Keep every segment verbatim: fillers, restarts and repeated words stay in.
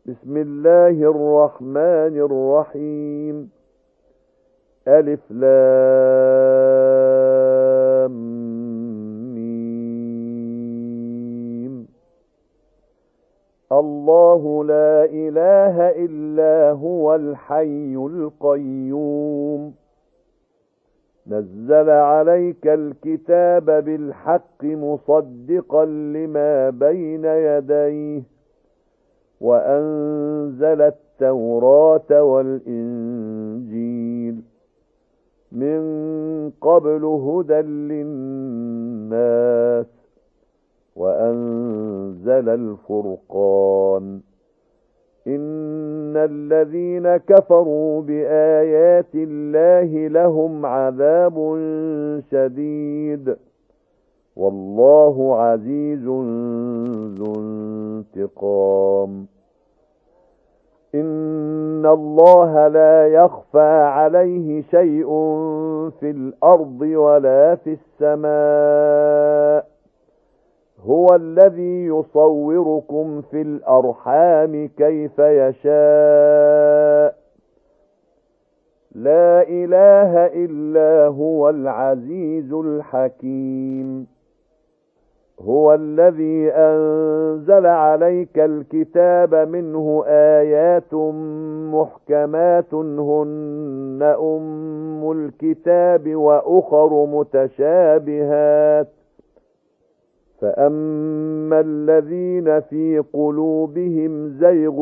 بسم الله الرحمن الرحيم. ألف لام ميم. الله لا إله إلا هو الحي القيوم. نزل عليك الكتاب بالحق مصدقا لما بين يديه وأنزل التوراة والإنجيل من قبل هدى للناس وأنزل الفرقان. إن الذين كفروا بآيات الله لهم عذاب شديد والله عزيز ذو انتقام. إن الله لا يخفى عليه شيء في الأرض ولا في السماء. هو الذي يصوركم في الأرحام كيف يشاء. لا إله إلا هو العزيز الحكيم. هو الذي أنزل عليك الكتاب منه آيات محكمات هن أم الكتاب وأخر متشابهات. فأما الذين في قلوبهم زيغ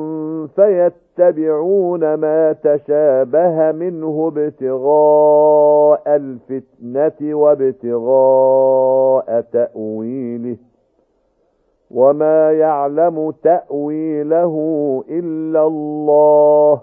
فيتبعون ما تشابه منه ابتغاء الفتنة وابتغاء تأويله وما يعلم تأويله إلا الله.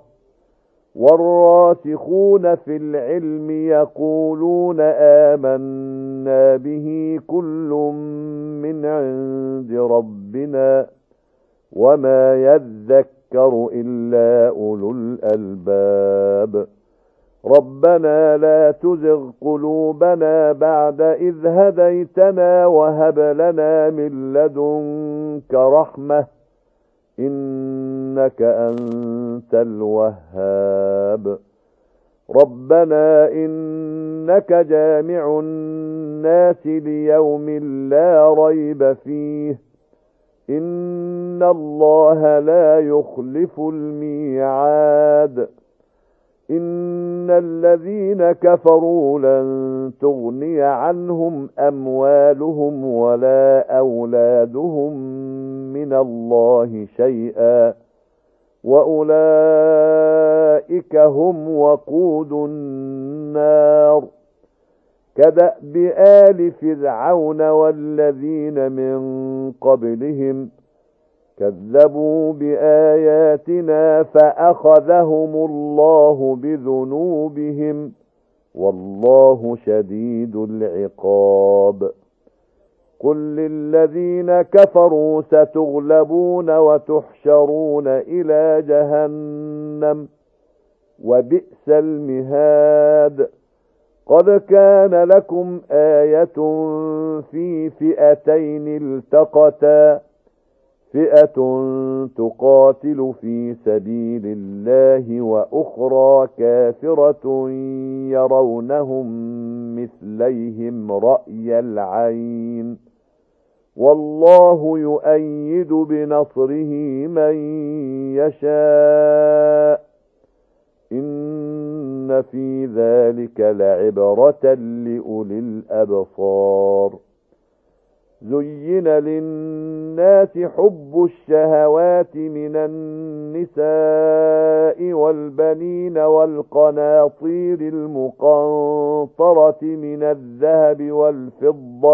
والراسخون في العلم يقولون آمنا به كل من عند ربنا وما يذكر إلا أولو الألباب. ربنا لا تزغ قلوبنا بعد إذ هديتنا وهب لنا من لدنك رحمة إنك أنت الوهاب. ربنا إنك جامع الناس ليوم لا ريب فيه إن الله لا يخلف الميعاد. إن الذين كفروا لن تغني عنهم أموالهم ولا أولادهم من الله شيئا وأولئك هم وقود النار. كدأب آل فرعون والذين من قبلهم كذبوا بآياتنا فأخذهم الله بذنوبهم والله شديد العقاب. قل للذين كفروا ستغلبون وتحشرون إلى جهنم وبئس المهاد. قد كان لكم آية في فئتين التقتا فئة تقاتل في سبيل الله وأخرى كافرة يرونهم مثليهم رأي العين والله يؤيد بنصره من يشاء. إن في ذلك لعبرة لأولي الأبصار. زين للناس حب الشهوات من النساء والبنين والقناطير المقنطرة من الذهب والفضة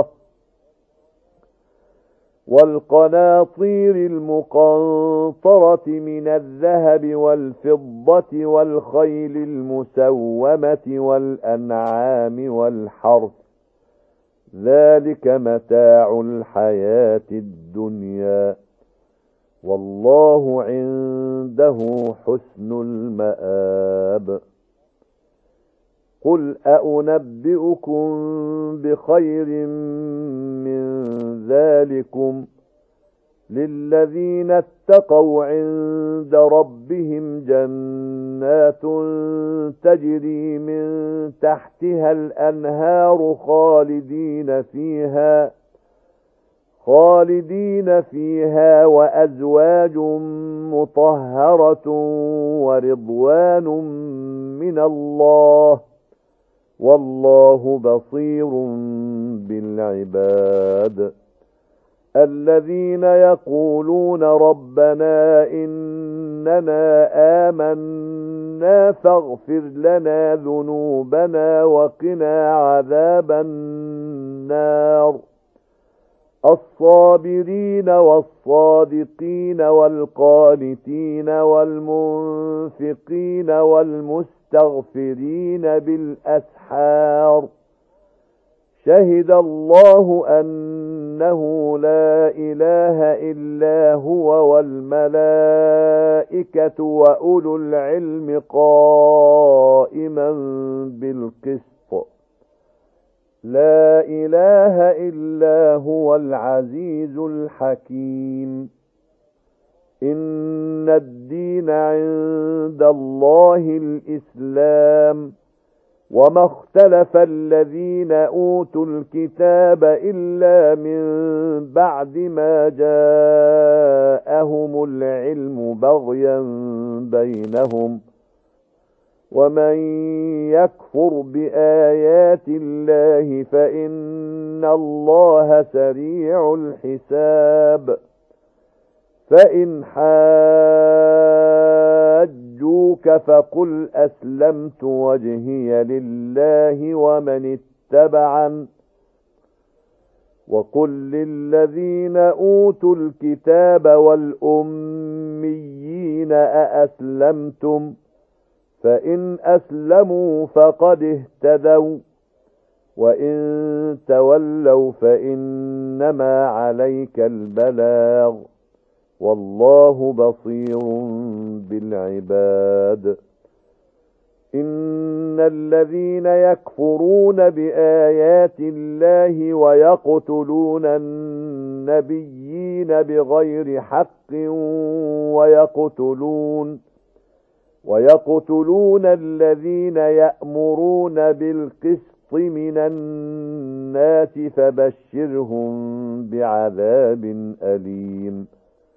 والقناطير المقنطرة من الذهب والفضة والخيل المسومة والأنعام والحرث ذلك متاع الحياة الدنيا والله عنده حسن المآب. قل أأنبئكم بخير من ذلكم للذين اتقوا عند ربهم جنات تجري من تحتها الأنهار خالدين فيها خالدين فيها وأزواج مطهرة ورضوان من الله والله بصير بالعباد الذين يقولون ربنا إننا آمنا فاغفر لنا ذنوبنا وقنا عذاب النار الصابرين والصادقين والقانتين والمنفقين والمستغفرين بالأسحار شهد الله أنه لا إله إلا هو والملائكة وأولو العلم قائما بالقسط لا إله إلا هو العزيز الحكيم إن الدين عند الله الإسلام وما اختلف الذين أوتوا الكتاب إلا من بعد ما جاءهم العلم بغيا بينهم ومن يكفر بآيات الله فإن الله سريع الحساب فإن حاجوك فقل أسلمت وجهي لله ومن اتبعن وقل للذين أوتوا الكتاب والأميين أأسلمتم فإن أسلموا فقد اهتدوا وإن تولوا فإنما عليك البلاغ والله بصير بالعباد إن الذين يكفرون بآيات الله ويقتلون النبيين بغير حق ويقتلون ويقتلون الذين يأمرون بالقسط من الناس فبشرهم بعذاب أليم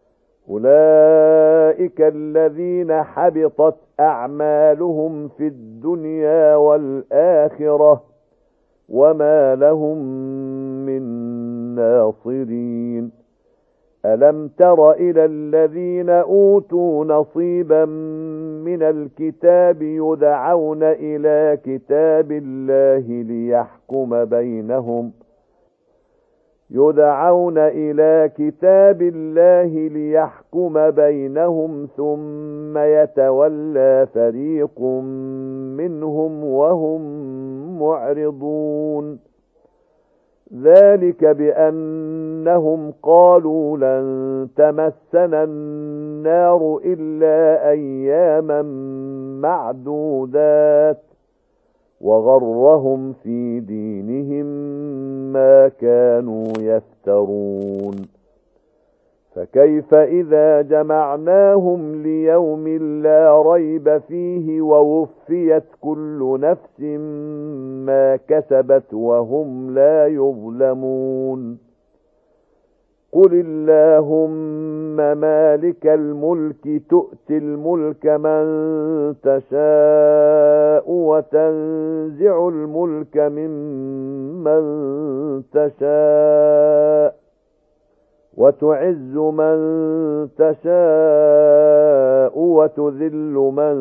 أولئك الذين حبطت أعمالهم في الدنيا والآخرة وما لهم من ناصرين ألم تر إلى الذين أوتوا نصيبا من الكتاب يدعون إلى كتاب الله ليحكم بينهم يدعون إلى كتاب الله ليحكم بينهم ثم يتولى فريق منهم وهم معرضون ذلك بأنهم قالوا لن تمسنا النار إلا أياما معدودات وغرهم في دينهم ما كانوا يفترون فكيف إذا جمعناهم ليوم لا ريب فيه ووفيت كل نفس ما كسبت وهم لا يظلمون قل اللهم مالك الملك تؤتي الملك من تشاء وتنزع الملك ممن تشاء وتعز من تشاء وتذل من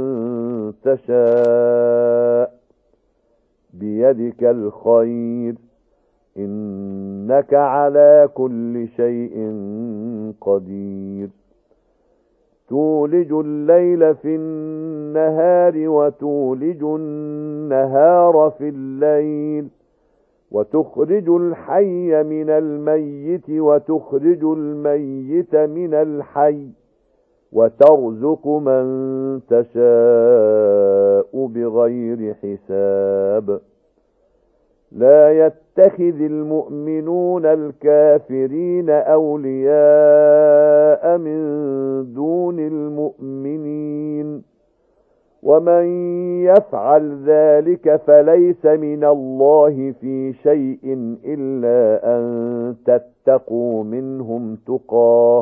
تشاء بيدك الخير إنك على كل شيء قدير تولج الليل في النهار وتولج النهار في الليل وتخرج الحي من الميت وتخرج الميت من الحي وترزق من تشاء، بغير حساب. لا يتخذ المؤمنون الكافرين أولياء من دون المؤمنين ومن يفعل ذلك فليس من الله في شيء إلا أن تتقوا منهم تقاه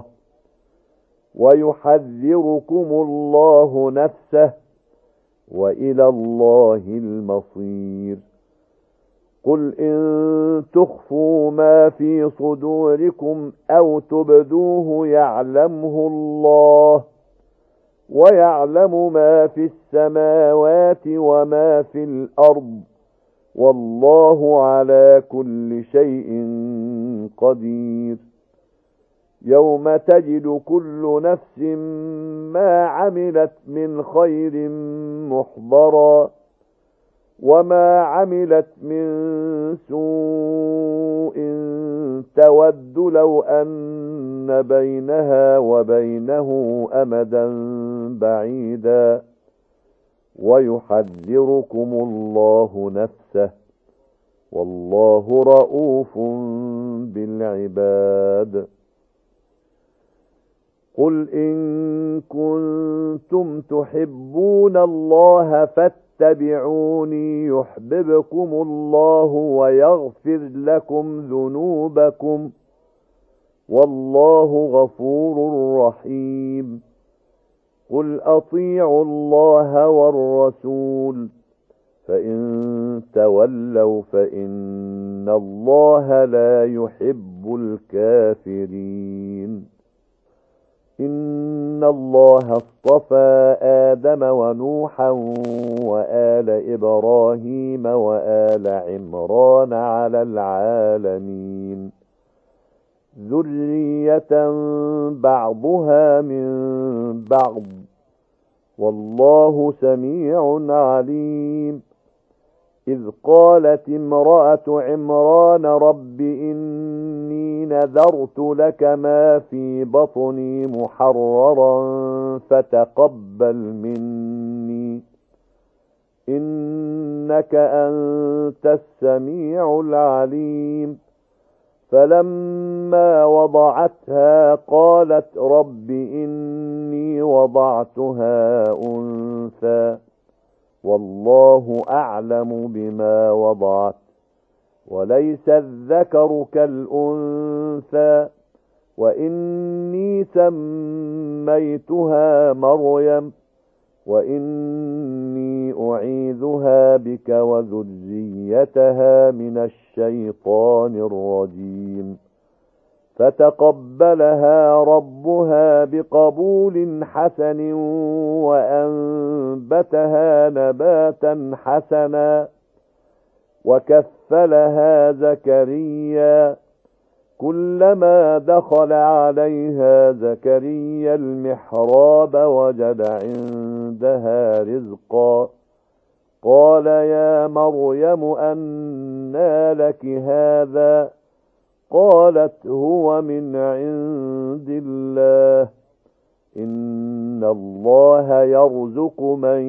ويحذركم الله نفسه وإلى الله المصير قل إن تخفوا ما في صدوركم أو تبدوه يعلمه الله ويعلم ما في السماوات وما في الأرض والله على كل شيء قدير يوم تجد كل نفس ما عملت من خير محضرا وما عملت من سوء تود لو أن بينها وبينه أمدا بعيدا ويحذركم الله نفسه والله رؤوف بالعباد قل إن كنتم تحبون الله فاتبعوني يحببكم الله ويغفر لكم ذنوبكم والله غفور رحيم قل أطيعوا الله والرسول فإن تولوا فإن الله لا يحب الكافرين إن الله اصطفى آدم ونوحا وآل إبراهيم وآل عمران على العالمين ذرية بعضها من بعض والله سميع عليم إذ قالت امرأة عمران رب إني نذرت لك ما في بطني محررا فتقبل مني إنك أنت السميع العليم فلما وضعتها قالت رب إني وضعتها أنثى والله أعلم بما وضعت وليس الذكر كالأنثى وإني سميتها مريم وإني أعيذها بك وذريتها من الشيطان الرجيم فتقبلها ربها بقبول حسن وأنبتها نباتا حسنا وكفلها زكريا كلما دخل عليها زكريا المحراب وجد عندها رزقا قال يا مريم أنى لك هذا قالت هو من عند الله إن الله يرزق من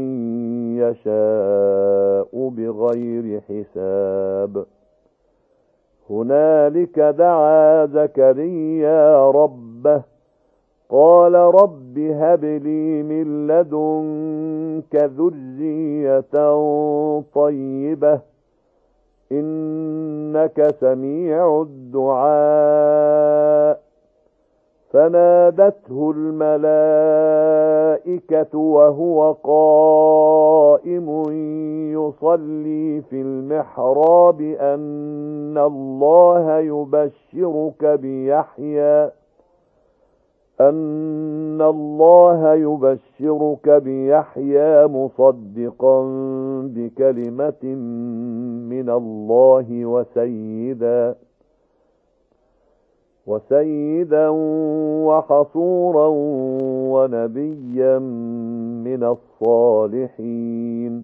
يشاء بغير حساب هنالك دعا زكريا ربه قال رب هب لي من لدنك ذرية طيبة إنك سميع الدعاء فنادته الملائكة وهو قائم يصلي في المحراب أن الله يبشرك بيحيى أن الله يبشرك بيحيى مصدقا بكلمة من الله وسيدا وسيدا وحصورا ونبيا من الصالحين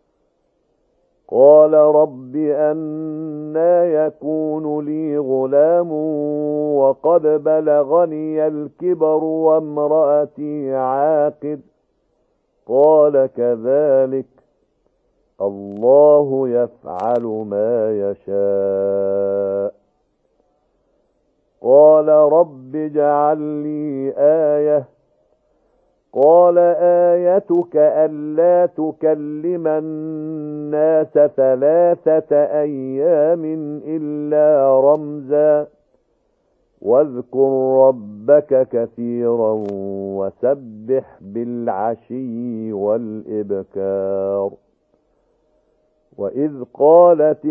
قال رب أنى يكون لي غلام وقد بلغني الكبر وامرأتي عاقر قال كذلك الله يفعل ما يشاء. قال رب اجعل لي آية. قال آيتك ألا تكلم الناس ثلاثة أيام إلا رمزا واذكر ربك كثيرا وسبح بالعشي والإبكار. وإذ قالت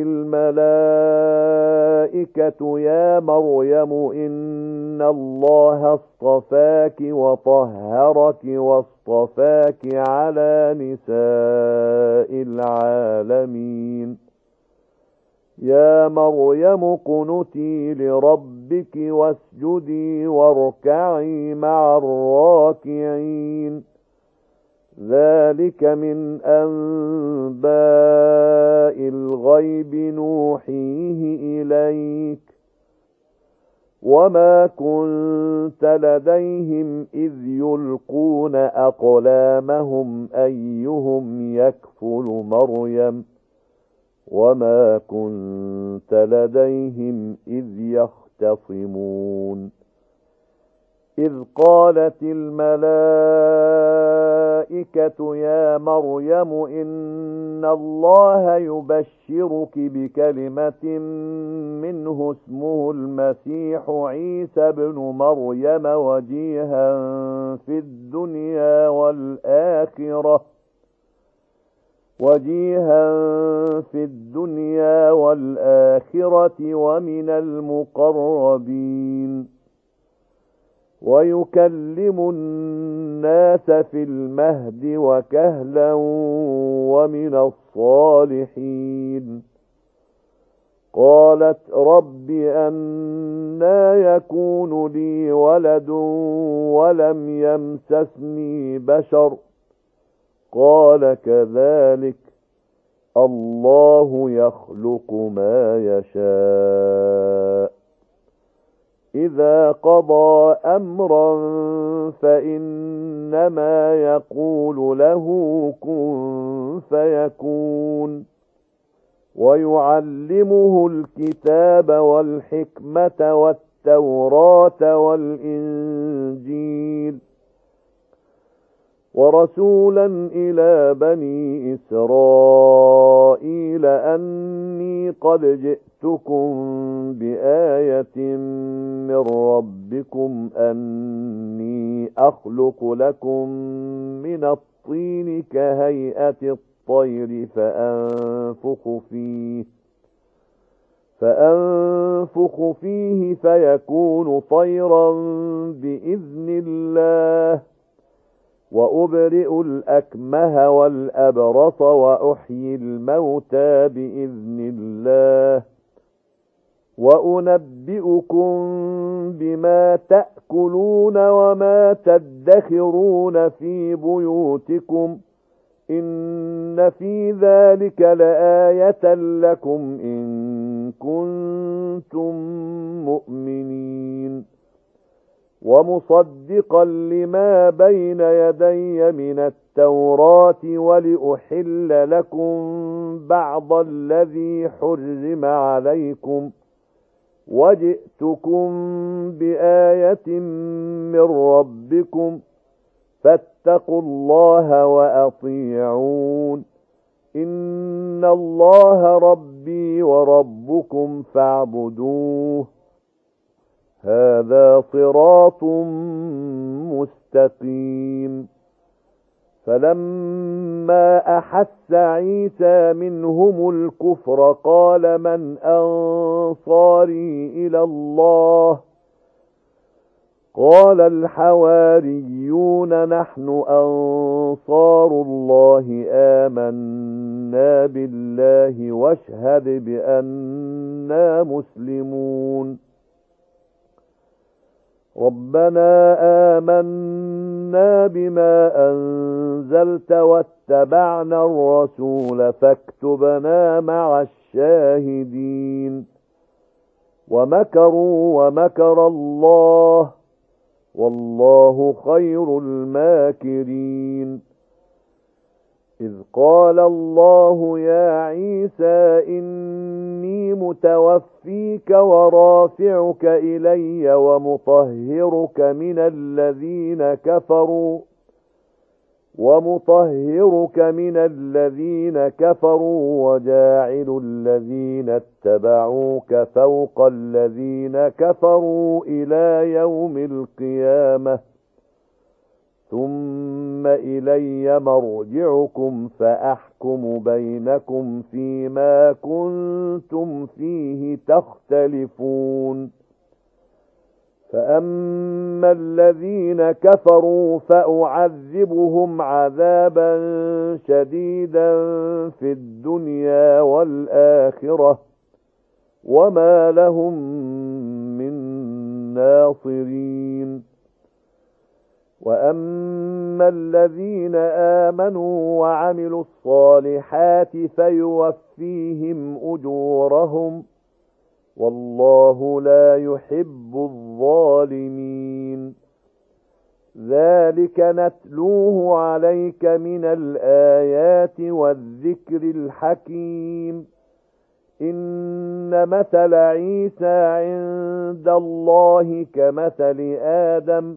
الملائكة يا مريم إن الله اصطفاك وطهرك واصطفاك على نساء العالمين. يا مريم اقنتي لربك واسجدي واركعي مع الراكعين. ذلك من أنباء الغيب نوحيه إليك وما كنت لديهم إذ يلقون أقلامهم أيهم يكفل مريم وما كنت لديهم إذ يختصمون. إذ قالت الملائكة يا مريم إن الله يبشرك بكلمة منه اسمه المسيح عيسى بن مريم وجيها في الدنيا والآخرة وجيها في الدنيا والآخرة ومن المقربين ويكلم الناس في المهد وكهلا ومن الصالحين. قالت رب أنى يكون لي ولد ولم يمسسني بشر قال كذلك الله يخلق ما يشاء. إذا قضى أمرا فإنما يقول له كن فيكون. ويعلمه الكتاب والحكمة والتوراة والإنجيل ورسولا إلى بني إسرائيل أني قد جئتكم بآية من ربكم أني أخلق لكم من الطين كهيئة الطير فأنفخ فيه فأنفخ فيه فيكون طيرا بإذن الله وأبرئ الأكمه والأبرص وأحيي الموتى بإذن الله وأنبئكم بما تأكلون وما تدخرون في بيوتكم إن في ذلك لآية لكم إن كنتم مؤمنين. ومصدقا لما بين يدي من التوراة ولأحل لكم بعض الذي حرم عليكم وجئتكم بآية من ربكم فاتقوا الله وأطيعون إن الله ربي وربكم فاعبدوه هذا صراط مستقيم. فلما أحس عيسى منهم الكفر قال من أنصاري إلى الله قال الحواريون نحن أنصار الله آمنا بالله واشهد بأننا مسلمون. ربنا آمنا بما أنزلت واتبعنا الرسول فاكتبنا مع الشاهدين. ومكروا ومكر الله والله خير الماكرين. إذ قال الله يا عيسى إني متوفيك ورافعك إلي ومطهرك من الذين كفروا ومطهرك من الذين كفروا وجاعل الذين اتبعوك فوق الذين كفروا إلى يوم القيامة ثم إلي مرجعكم فأحكم بينكم فيما كنتم فيه تختلفون فأما الذين كفروا فأعذبهم عذابا شديدا في الدنيا والآخرة وما لهم من ناصرين وأما الذين آمنوا وعملوا الصالحات فيوفيهم أجورهم والله لا يحب الظالمين ذلك نتلوه عليك من الآيات والذكر الحكيم إن مثل عيسى عند الله كمثل آدم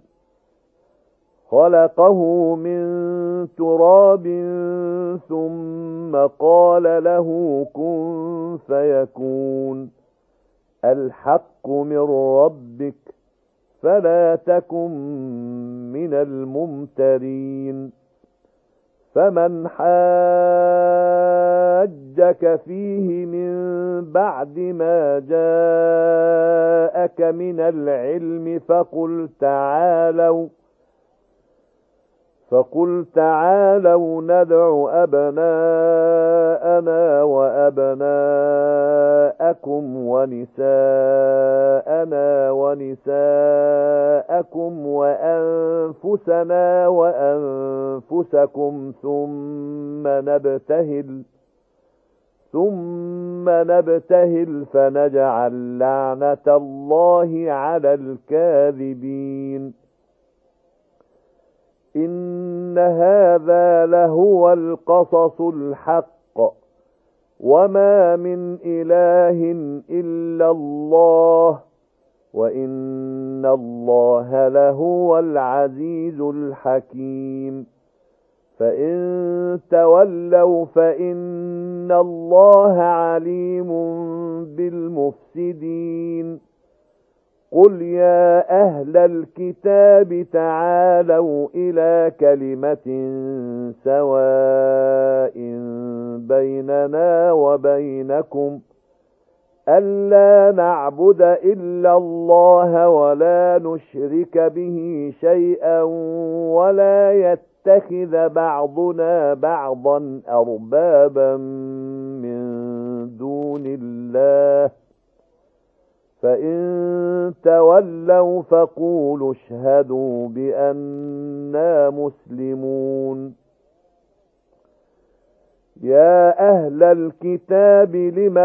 خلقه من تراب ثم قال له كن فيكون الحق من ربك فلا تكن من الممترين فمن حاجك فيه من بعد ما جاءك من العلم فقل تعالوا فقل تعالوا ندع أبناءنا وأبناءكم ونساءنا ونساءكم وأنفسنا وأنفسكم ثم نبتهل ثم نبتهل فنجعل لعنة الله على الكاذبين إن هذا لهو القصص الحق وما من إله إلا الله وإن الله لهو العزيز الحكيم فإن تولوا فإن الله عليم بالمفسدين قل يا أهل الكتاب تعالوا إلى كلمة سواء بيننا وبينكم ألا نعبد إلا الله ولا نشرك به شيئا ولا يتخذ بعضنا بعضا أربابا من دون الله فإن تولوا فقولوا اشهدوا بأننا مسلمون يا أهل الكتاب لم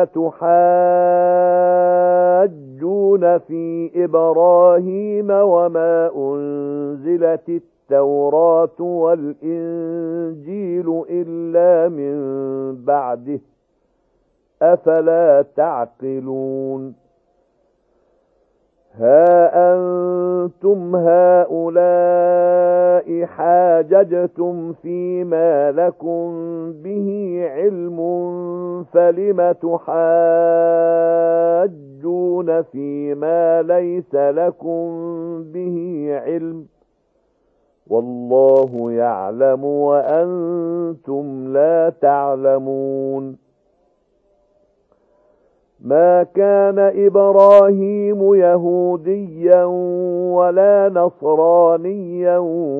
تحاجون في إبراهيم وما أنزلت التوراة والإنجيل إلا من بعده أفلا تعقلون ها أنتم هؤلاء حاججتم فيما لكم به علم فلم تحاجون فيما ليس لكم به علم والله يعلم وأنتم لا تعلمون ما كان إبراهيم يهوديا ولا نصرانيا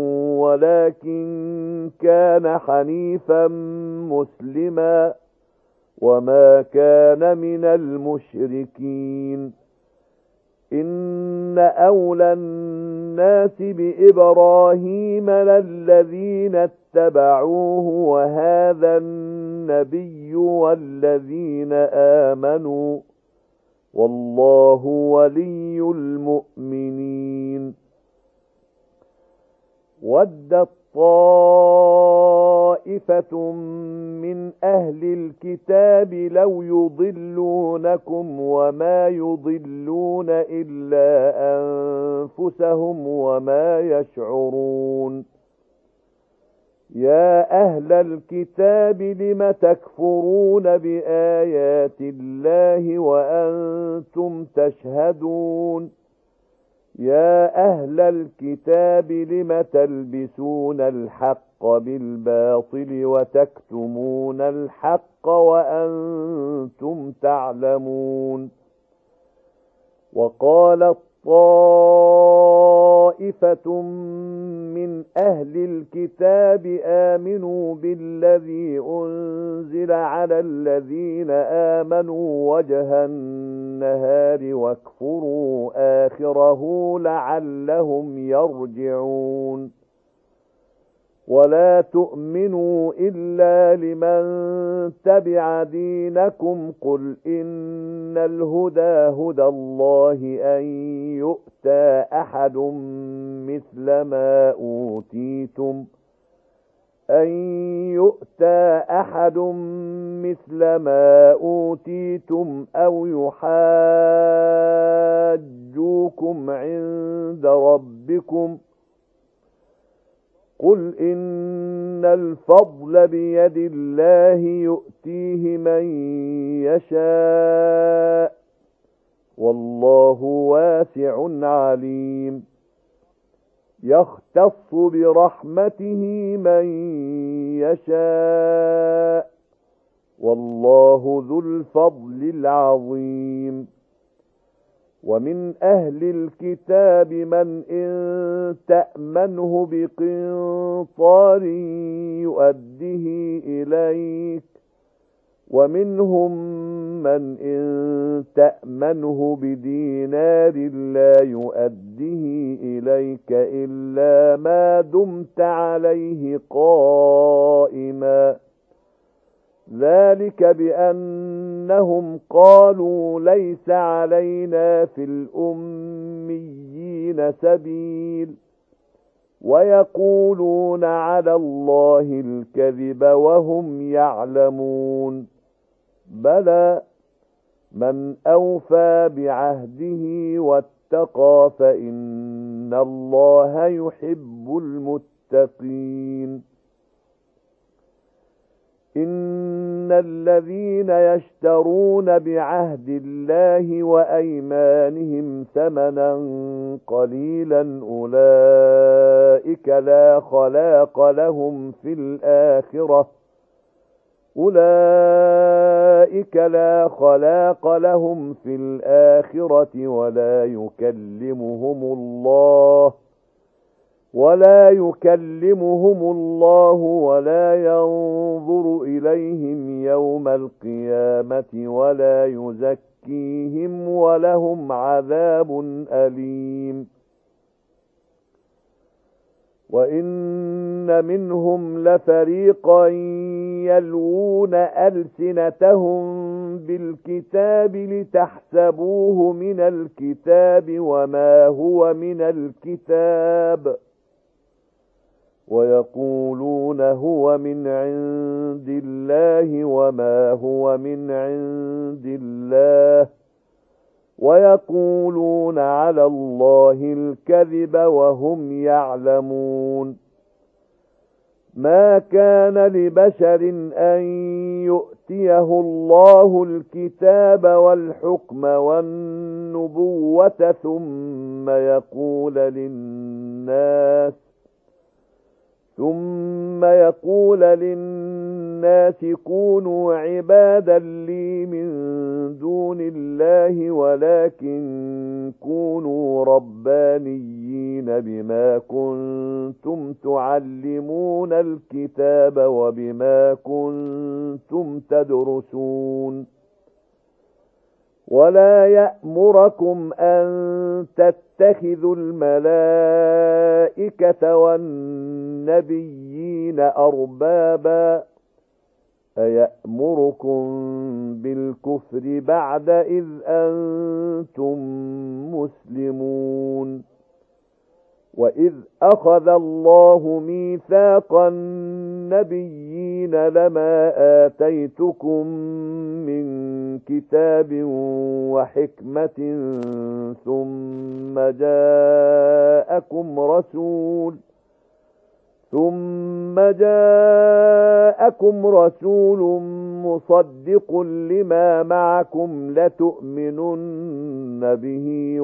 ولكن كان حنيفا مسلما وما كان من المشركين إن أولى الناس بإبراهيم للذين اتبعوه وهذا النبي والذين آمنوا والله ولي المؤمنين ودت طائفة طائفة من أهل الكتاب لو يضلونكم وما يضلون إلا أنفسهم وما يشعرون يا أهل الكتاب لم تكفرون بآيات الله وأنتم تشهدون يا أهل الكتاب لم تلبسون الحق بالباطل وتكتمون الحق وأنتم تعلمون وقالت طائفة من أهل الكتاب آمنوا بالذي أنزل على الذين آمنوا وجه النهار واكفروا آخره لعلهم يرجعون ولا تؤمنوا إلا لمن تبع دينكم قل إن الهدى هدى الله أن يؤتى أحد مثل ما أوتيتم أن يؤتى أحد مثل ما أوتيتم أو يحاجوكم عند ربكم قل إن الفضل بيد الله يؤتيه من يشاء والله واسع عليم يختص برحمته من يشاء والله ذو الفضل العظيم ومن أهل الكتاب من إن تأمنه بقنطار يؤده إليك ومنهم من إن تأمنه بدينار لا يؤده إليك إلا ما دمت عليه قائما ذلك بأنهم قالوا ليس علينا في الأميين سبيل ويقولون على الله الكذب وهم يعلمون بلى من أوفى بعهده واتقى فإن الله يحب المتقين إن الذين يشترون بعهد الله وأيمانهم ثمنا قليلا أولئك لا خلاق لهم في الآخرة أولئك لا خلاق لهم في الآخرة ولا يكلمهم الله ولا يكلمهم الله ولا ينظر إليهم يوم القيامة ولا يزكيهم ولهم عذاب أليم وإن منهم لفريقا يلوون ألسنتهم بالكتاب لتحسبوه من الكتاب وما هو من الكتاب ويقولون هو من عند الله وما هو من عند الله ويقولون على الله الكذب وهم يعلمون ما كان لبشر أن يؤتيه الله الكتاب والحكم والنبوة ثم يقول للناس ثم يقول للناس كونوا عبادا لي من دون الله ولكن كونوا ربانيين بما كنتم تعلمون الكتاب وبما كنتم تدرسون ولا يأمركم أن تتخذوا الملائكة والنبيين أربابا أيأمركم بالكفر بعد إذ أنتم مسلمون وإذ أخذ الله ميثاق النبيين الأولين لما آتيتكم من كتاب وحكمة ثم جاءكم رسول ثم جاءكم رسول مصدق لما معكم لتؤمنن به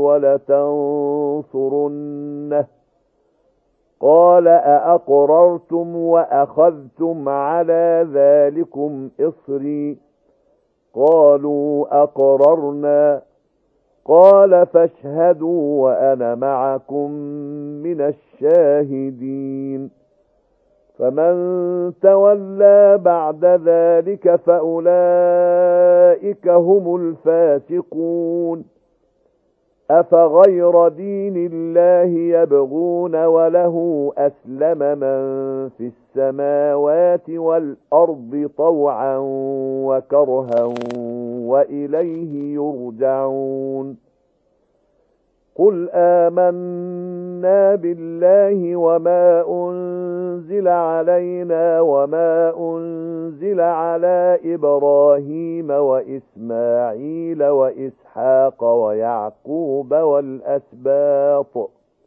ولتنصرنه قال أأقررتم وأخذتم على ذلكم إصري قالوا أقررنا قال فاشهدوا وأنا معكم من الشاهدين فمن تولى بعد ذلك فأولئك هم الفاسقون أفغير دين الله يبغون وله أسلم من في السماوات والأرض طوعا وكرها وإليه يرجعون قل آمنا بالله وما أنزل علينا وما أنزل على إبراهيم وإسماعيل وإسحاق ويعقوب والأسباط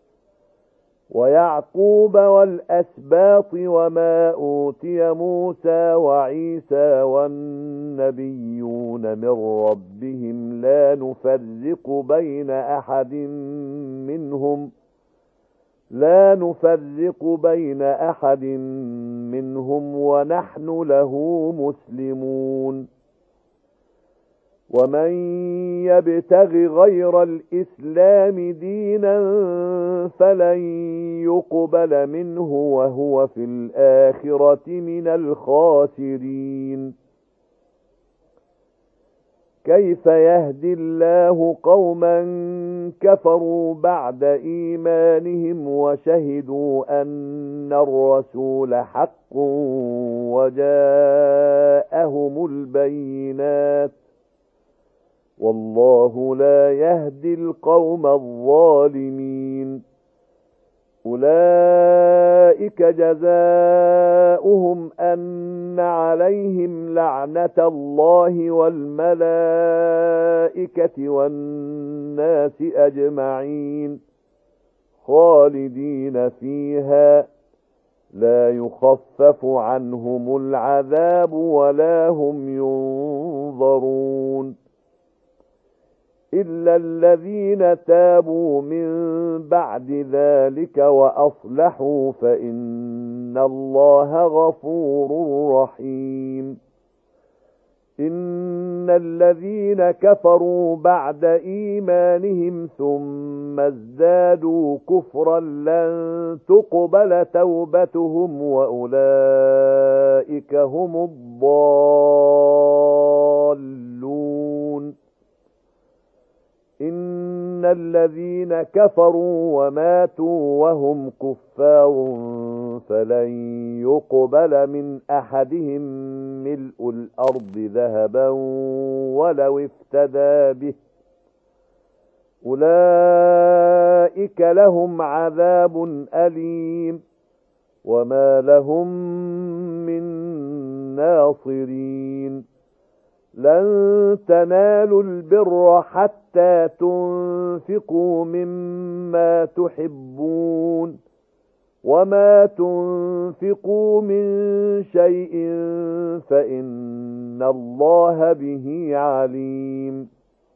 ويعقوب والأسباط وما أوتي موسى وعيسى والنبيون من ربهم لا نفرق بين أحد منهم لا نفرق بين أحد منهم ونحن له مسلمون ومن يبتغ غير الإسلام دينا فلن يقبل منه وهو في الآخرة من الخاسرين كيف يهدي الله قوما كفروا بعد إيمانهم وشهدوا أن الرسول حق وجاءهم البينات والله لا يهدي القوم الظالمين أولئك جزاؤهم أن عليهم لعنة الله والملائكة والناس أجمعين خالدين فيها لا يخفف عنهم العذاب ولا هم ينظرون إلا الذين تابوا من بعد ذلك وأصلحوا فإن الله غفور رحيم إن الذين كفروا بعد إيمانهم ثم ازدادوا كفرا لن تقبل توبتهم وأولئك هم الضالون إن الذين كفروا وماتوا وهم كفار فلن يقبل من أحدهم ملء الأرض ذهبا ولو افتدى به أولئك لهم عذاب أليم وما لهم من ناصرين لن تنالوا البر حتى تنفقوا مما تحبون وما تنفقوا من شيء فإن الله به عليم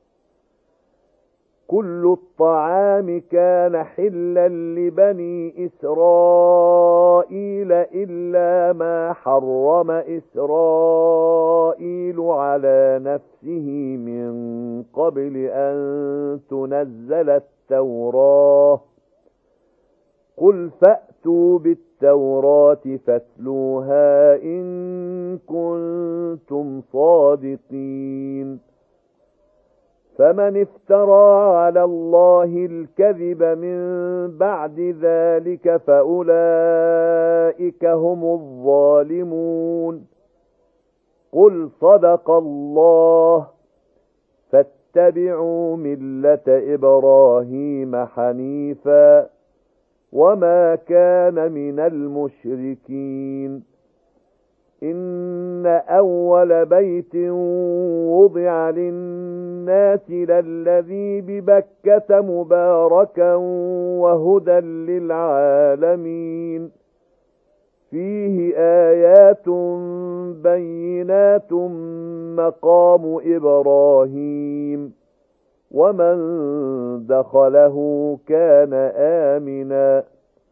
كل الطعام كان حلا لبني إسرائيل إلا ما حرم إسرائيل على نفسه من قبل أن تنزل التوراة قل فأتوا بالتوراة فاتلوها إن كنتم صادقين فمن افترى على الله الكذب من بعد ذلك فأولئك هم الظالمون قل صدق الله فاتبعوا ملة إبراهيم حنيفا وما كان من المشركين إن أول بيت وضع للناس للذي ببكة مباركا وهدى للعالمين فيه آيات بينات مقام إبراهيم ومن دخله كان آمنا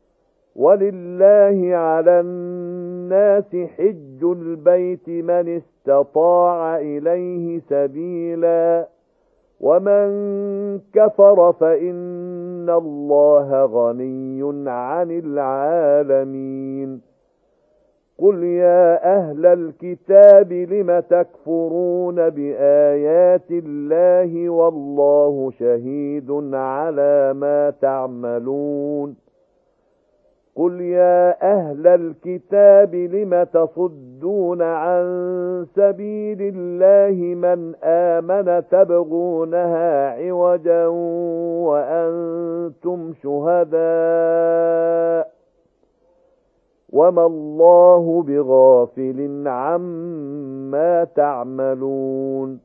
ولله على الناس حج البيت من استطاع إليه سبيلا ومن كفر فإن الله غني عن العالمين قل يا أهل الكتاب لم تكفرون بآيات الله والله شهيد على ما تعملون قل يا أهل الكتاب لم تصدون عن سبيل الله من آمن تبغونها عوجا وأنتم شهداء وما الله بغافل عما تعملون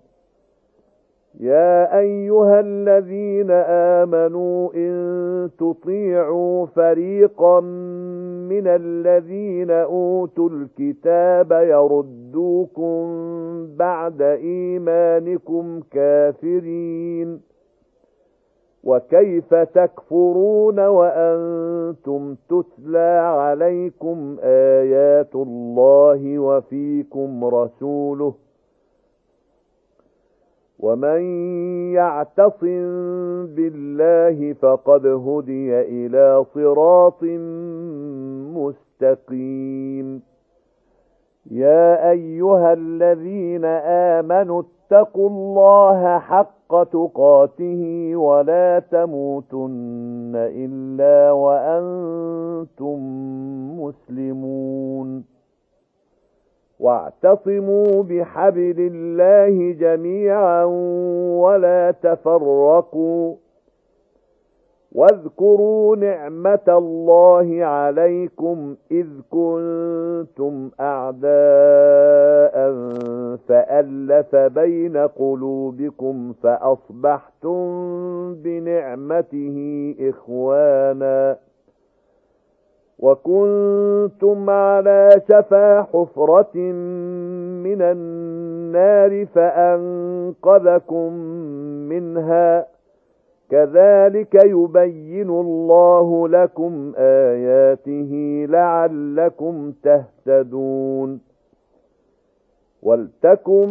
يا أيها الذين آمنوا إن تطيعوا فريقا من الذين أوتوا الكتاب يردوكم بعد إيمانكم كافرين وكيف تكفرون وأنتم تتلى عليكم آيات الله وفيكم رسوله ومن يعتصم بالله فقد هدي إلى صراط مستقيم يا أيها الذين آمنوا اتقوا الله حق تقاته ولا تموتن إلا وأنتم مسلمون واعتصموا بحبل الله جميعا ولا تفرقوا واذكروا نعمة الله عليكم إذ كنتم أعداء فألف بين قلوبكم فأصبحتم بنعمته إخوانا وكنتم على شفا حفرة من النار فأنقذكم منها كذلك يبين الله لكم آياته لعلكم تهتدون ولتكن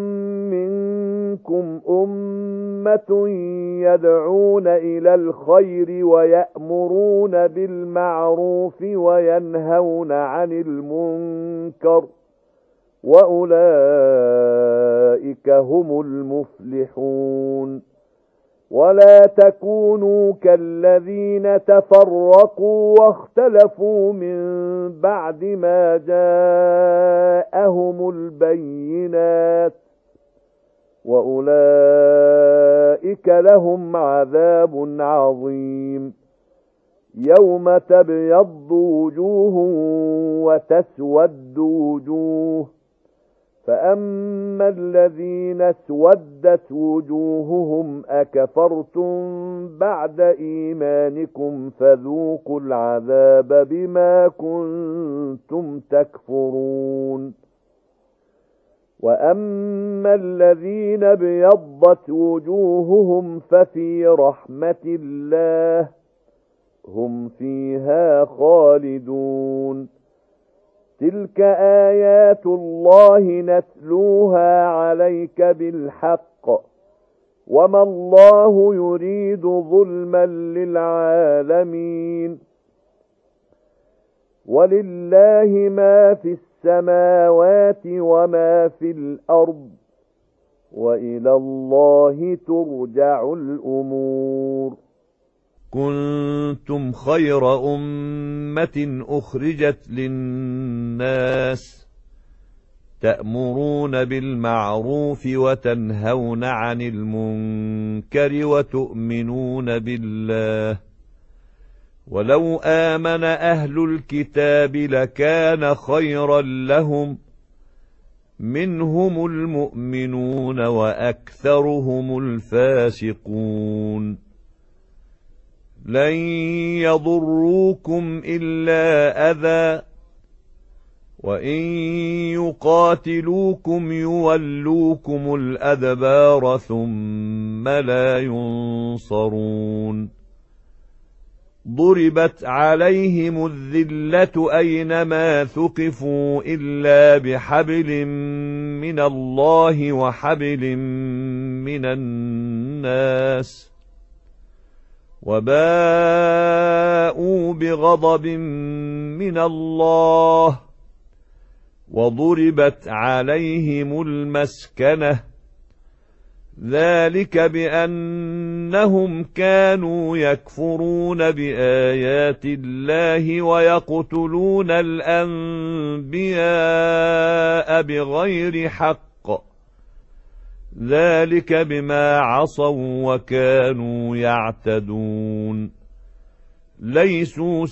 منكم أمة يدعون إلى الخير ويأمرون بالمعروف وينهون عن المنكر وأولئك هم المفلحون ولا تكونوا كالذين تفرقوا واختلفوا من بعد ما جاءهم البينات وأولئك لهم عذاب عظيم يوم تبيض وجوه وتسود وجوه فأما الذين اسودت وجوههم أكفرتم بعد إيمانكم فذوقوا العذاب بما كنتم تكفرون وأما الذين ابيضت وجوههم ففي رحمة الله هم فيها خالدون تلك آيات الله نتلوها عليك بالحق وما الله يريد ظلما للعالمين ولله ما في السماوات وما في الأرض وإلى الله ترجع الأمور كنتم خير أمة أخرجت للناس تأمرون بالمعروف وتنهون عن المنكر وتؤمنون بالله ولو آمن أهل الكتاب لكان خيرا لهم منهم المؤمنون وأكثرهم الفاسقون لن يضروكم إلا أذى وإن يقاتلوكم يولوكم الأدبار ثم لا ينصرون ضربت عليهم الذلة أينما ثقفوا إلا بحبل من الله وحبل من الناس وباءوا بغضب من الله وضربت عليهم المسكنة ذلك بأنهم كانوا يكفرون بآيات الله ويقتلون الأنبياء بغير حق ذلك بما عصوا وكانوا يعتدون ليسوا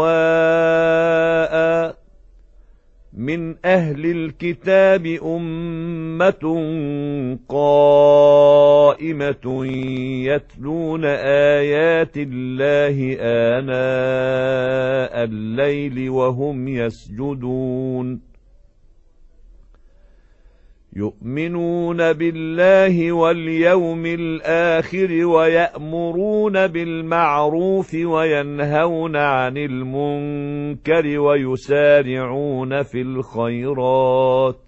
سواء من أهل الكتاب أمة قائمة يتلون آيات الله آناء الليل وهم يسجدون يؤمنون بالله واليوم الآخر ويأمرون بالمعروف وينهون عن المنكر ويسارعون في الخيرات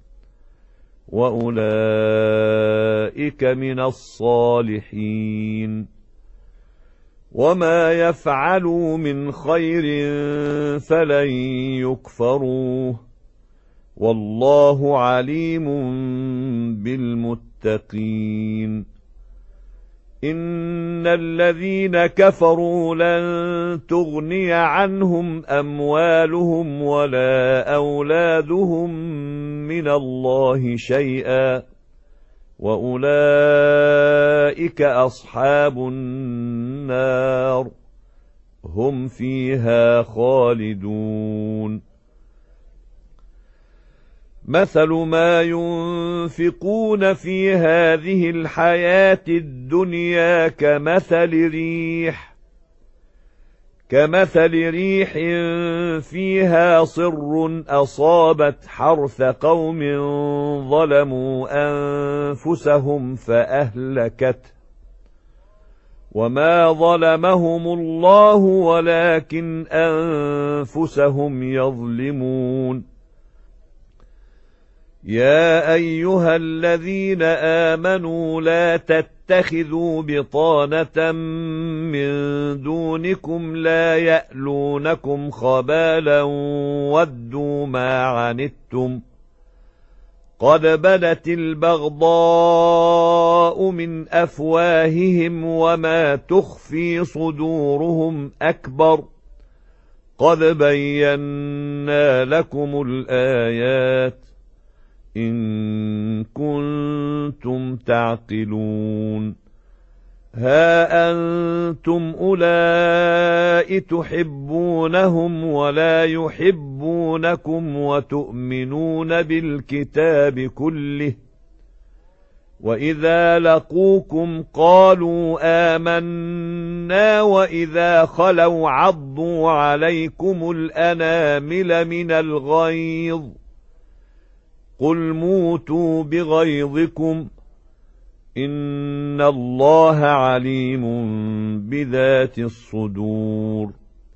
وأولئك من الصالحين وما يفعلوا من خير فلن يكفروه والله عليم بالمتقين إن الذين كفروا لن تغني عنهم أموالهم ولا أولادهم من الله شيئا وأولئك أصحاب النار هم فيها خالدون مثل ما ينفقون في هذه الحياة الدنيا كمثل ريح كمثل ريح فيها صر أصابت حرث قوم ظلموا أنفسهم فأهلكته وما ظلمهم الله ولكن أنفسهم يظلمون يا أيها الذين آمنوا لا تتخذوا بطانة من دونكم لا يألونكم خبالا ودوا ما عنتم قد بدت البغضاء من أفواههم وما تخفي صدورهم أكبر قد بينا لكم الآيات إن كنتم تعقلون ها أنتم أولئك تحبونهم ولا يحبونكم وتؤمنون بالكتاب كله وإذا لقوكم قالوا آمنا وإذا خلوا عضوا عليكم الأنامل من الغيظ قل موتوا بغيظكم إن الله عليم بذات الصدور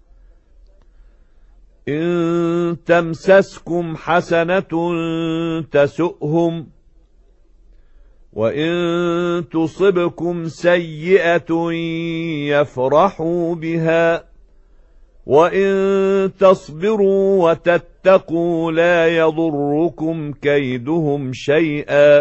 إن تمسسكم حسنة تسؤهم وإن تصبكم سيئة يفرحوا بها وإن تصبروا وتتقوا لا يضركم كيدهم شيئا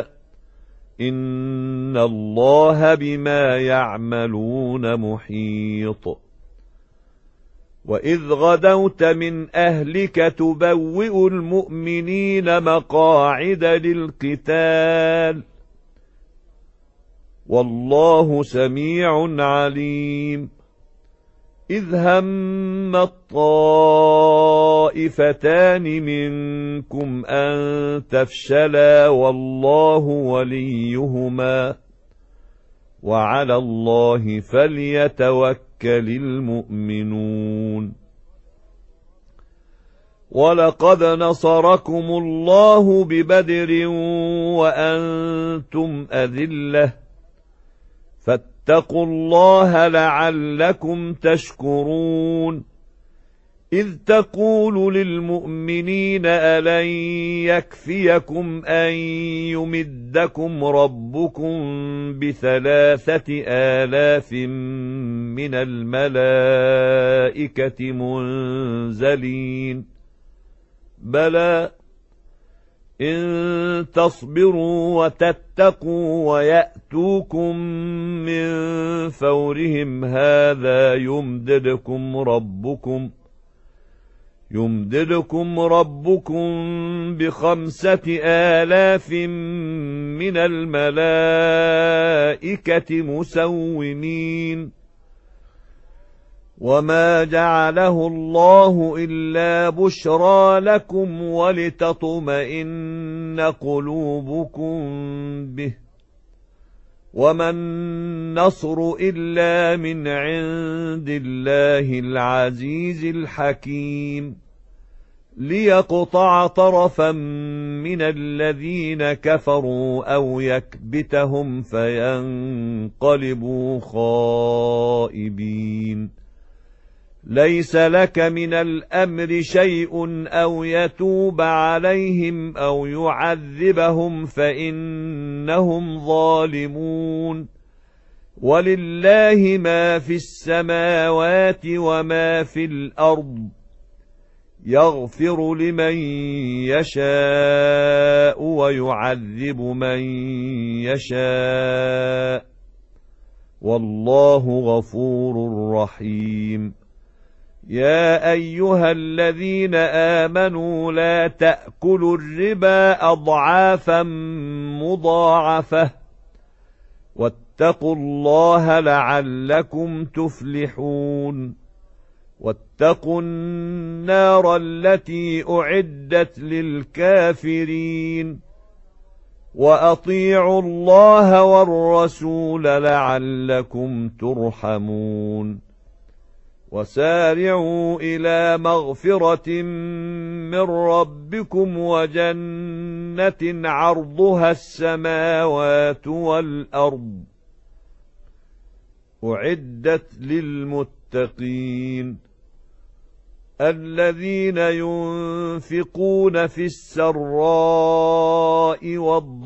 إن الله بما يعملون محيط وإذ غدوت من أهلك تبوئ المؤمنين مقاعد للقتال والله سميع عليم إذ هم الطائفتان منكم أن تفشلا والله وليهما وعلى الله فليتوكل المؤمنون ولقد نصركم الله ببدر وأنتم أذلة فاتقوا الله لعلكم تشكرون إذ تقول للمؤمنين ألن يكفيكم أن يمدكم ربكم بثلاثة آلاف من الملائكة منزلين بلى إن تصبروا وتتقوا ويأتوكم من فورهم هذا يمددكم ربكم يمددكم ربكم بخمسة آلاف من الملائكة مسومين وما جعله الله إلا بشرى لكم ولتطمئن قلوبكم به وما النصر إلا من عند الله العزيز الحكيم ليقطع طرفا من الذين كفروا أو يكبتهم فينقلبوا خائبين ليس لك من الأمر شيء أو يتوب عليهم أو يعذبهم فإنهم ظالمون ولله ما في السماوات وما في الأرض يغفر لمن يشاء ويعذب من يشاء والله غفور رحيم يا أيها الذين آمنوا لا تأكلوا الربا أضعافا مضاعفة واتقوا الله لعلكم تفلحون واتقوا النار التي أعدت للكافرين وأطيعوا الله والرسول لعلكم ترحمون وسارعوا إلى مغفرة من ربكم وجنة عرضها السماوات والأرض أعدت للمتقين الذين ينفقون في السراء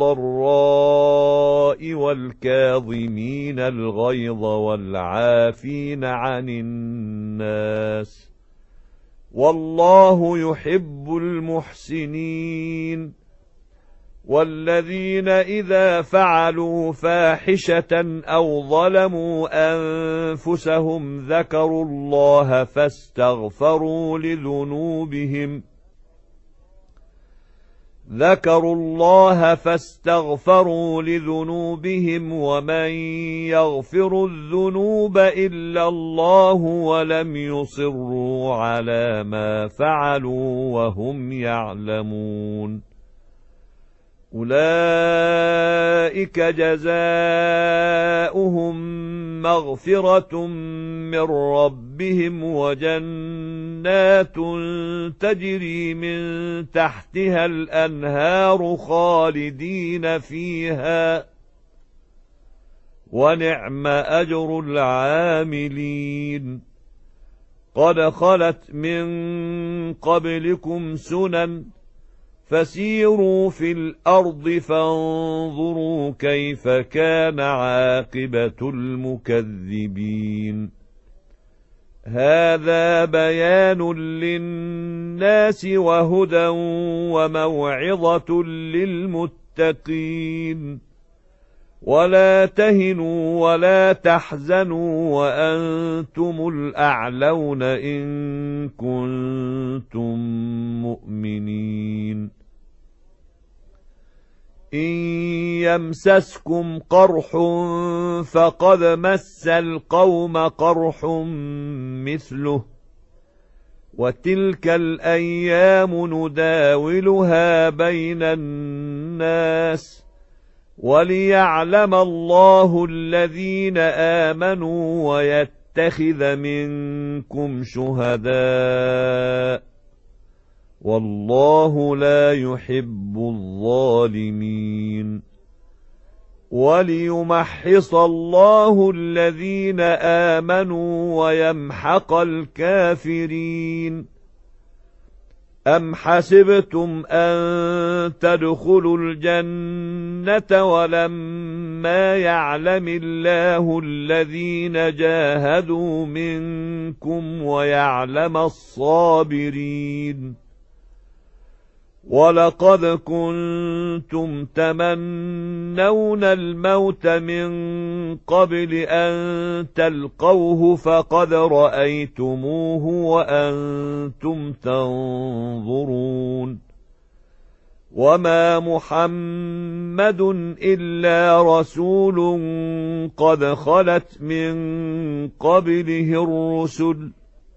والضراء والكاظمين الغيظ والعافين عن الناس والله يحب المحسنين والذين إذا فعلوا فاحشة أو ظلموا أنفسهم ذكروا الله فاستغفروا لذنوبهم ذكروا الله فاستغفروا لذنوبهم ومن يغفر الذنوب إلا الله ولم يصروا على ما فعلوا وهم يعلمون أولئك جزاؤهم مغفرة من ربهم وجنات تجري من تحتها الأنهار خالدين فيها ونعم أجر العاملين قد خلت من قبلكم سنن فسيروا في الأرض فانظروا كيف كان عاقبة المكذبين هذا بيان للناس وهدى وموعظة للمتقين ولا تهنوا ولا تحزنوا وأنتم الأعلون إن كنتم مؤمنين إن يمسسكم قرح فقد مس القوم قرح مثله وتلك الأيام نداولها بين الناس وليعلم الله الذين آمنوا ويتخذ منكم شهداء والله لا يحب الظالمين وليمحص الله الذين آمنوا ويمحق الكافرين أم حسبتم أن تدخلوا الجنة ولما يعلم الله الذين جاهدوا منكم ويعلم الصابرين ولقد كنتم تمنون الموت من قبل أن تلقوه فقد رأيتموه وأنتم تنظرون وما محمد إلا رسول قد خلت من قبله الرسل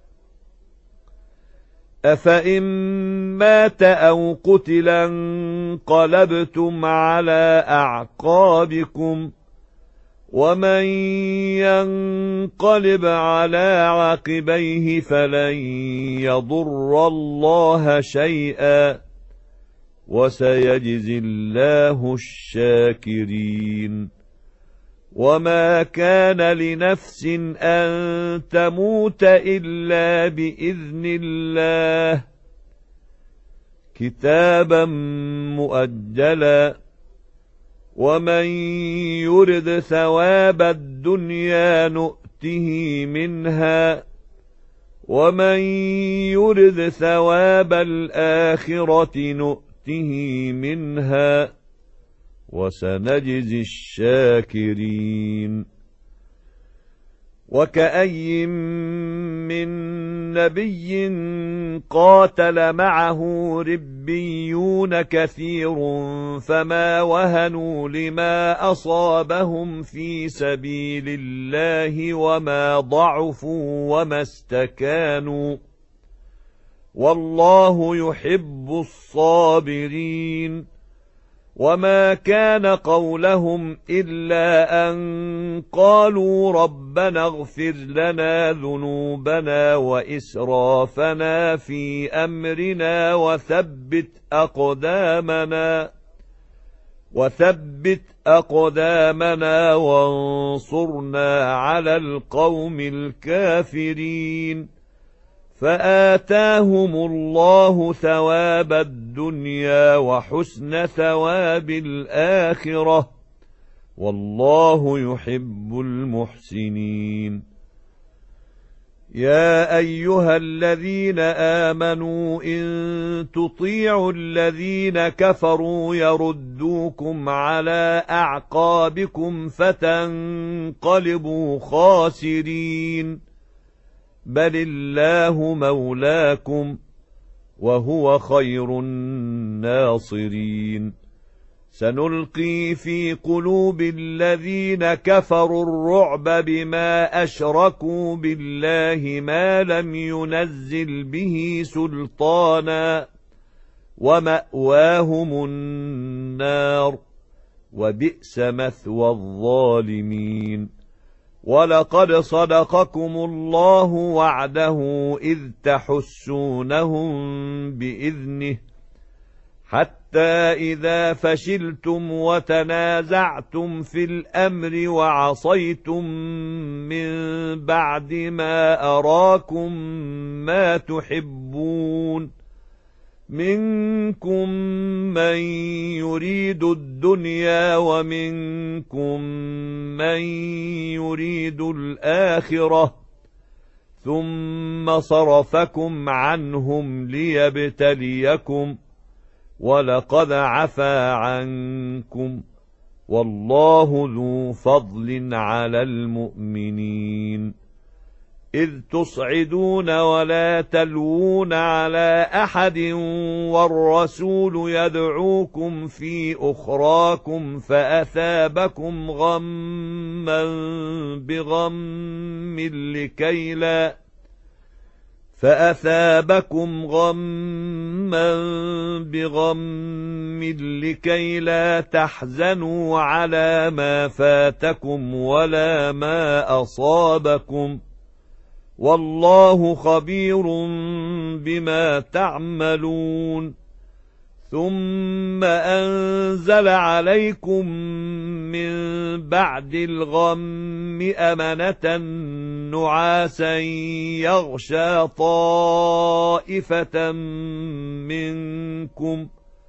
أفإن مات أو قتلا انقلبتم على أعقابكم ومن ينقلب على عقبيه فلن يضر الله شيئا وسيجزي الله الشاكرين وما كان لنفس أن تموت إلا بإذن الله كتابا مؤجلا ومن يرد ثواب الدنيا نؤته منها ومن يرد ثواب الآخرة نؤته منها وسنجزي الشاكرين وكأي من نبي قاتل معه ربيون كثير فما وهنوا لما أصابهم في سبيل الله وما ضعفوا وما استكانوا والله يحب الصابرين وما كان قولهم إلا أن قالوا ربنا اغفر لنا ذنوبنا وإسرافنا في أمرنا وثبت أقدامنا وثبت أقدامنا وانصرنا على القوم الكافرين فآتاهم الله ثواب الدنيا وحسن ثواب الآخرة والله يحب المحسنين يا أيها الذين آمنوا إن تطيعوا الذين كفروا يردوكم على أعقابكم فتنقلبوا خاسرين بل الله مولاكم وهو خير الناصرين سنلقي في قلوب الذين كفروا الرعب بما أشركوا بالله ما لم ينزل به سلطانا ومأواهم النار وبئس مثوى الظالمين ولقد صدقكم الله وعده إذ تحسونهم بإذنه حتى إذا فشلتم وتنازعتم في الأمر وعصيتم من بعد ما أراكم ما تحبون منكم من يريد الدنيا ومنكم من يريد الآخرة ثم صرفكم عنهم ليبتليكم ولقد عفا عنكم والله ذو فضل على المؤمنين إذ تصعدون ولا تلوون على أحد والرسول يدعوكم في أخراكم فأثابكم غما بغم لكي لا فأثابكم غما بغم لكي لا تحزنوا على ما فاتكم ولا ما أصابكم والله خبير بما تعملون ثم أنزل عليكم من بعد الغم أمنة نعاسا يغشى طائفة منكم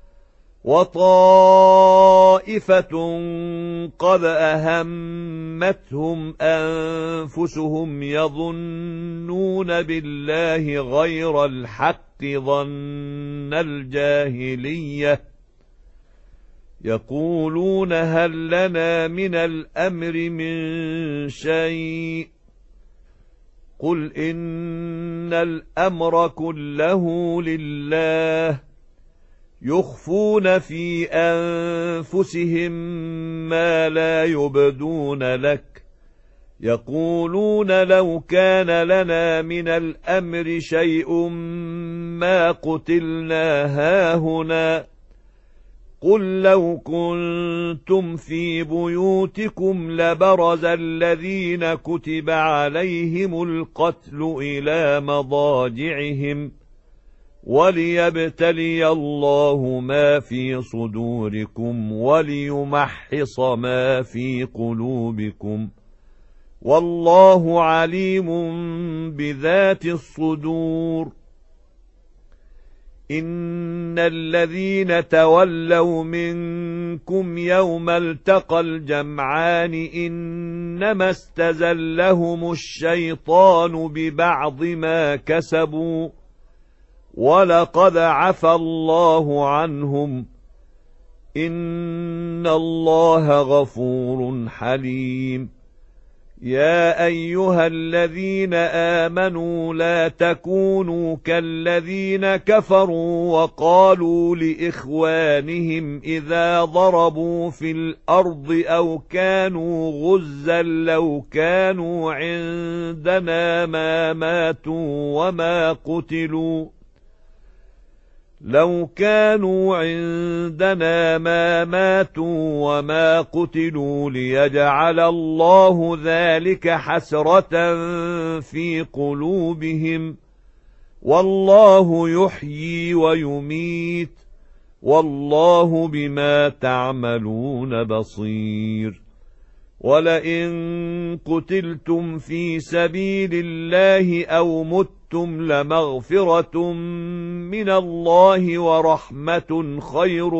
وطائفة قد أهمتهم أنفسهم يظنون بالله غير الحق ظن الجاهلية يقولون هل لنا من الأمر من شيء قل إن الأمر كله لله يخفون في أنفسهم ما لا يبدون لك يقولون لو كان لنا من الأمر شيء ما قتلنا هاهنا قل لو كنتم في بيوتكم لبرز الذين كتب عليهم القتل إلى مضاجعهم وليبتلي الله ما في صدوركم وليمحص ما في قلوبكم والله عليم بذات الصدور إن الذين تولوا منكم يوم التقى الجمعان إنما استزلهم الشيطان ببعض ما كسبوا ولقد عفى الله عنهم إن الله غفور حليم يا أيها الذين آمنوا لا تكونوا كالذين كفروا وقالوا لإخوانهم إذا ضربوا في الأرض أو كانوا غزا لو كانوا عندنا ما ماتوا وما قتلوا لو كانوا عندنا ما ماتوا وما قتلوا ليجعل الله ذلك حسرة في قلوبهم والله يحيي ويميت والله بما تعملون بصير ولئن قتلتم في سبيل الله أو متم لمغفرة من الله ورحمة خير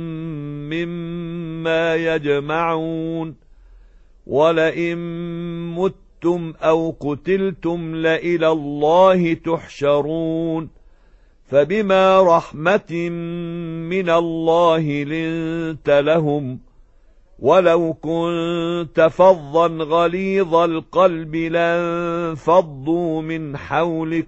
مما يجمعون ولئن متم أو قتلتم لإلى الله تحشرون فبما رحمة من الله لنت لهم ولو كنت فظا غليظ القلب لانفضوا من حولك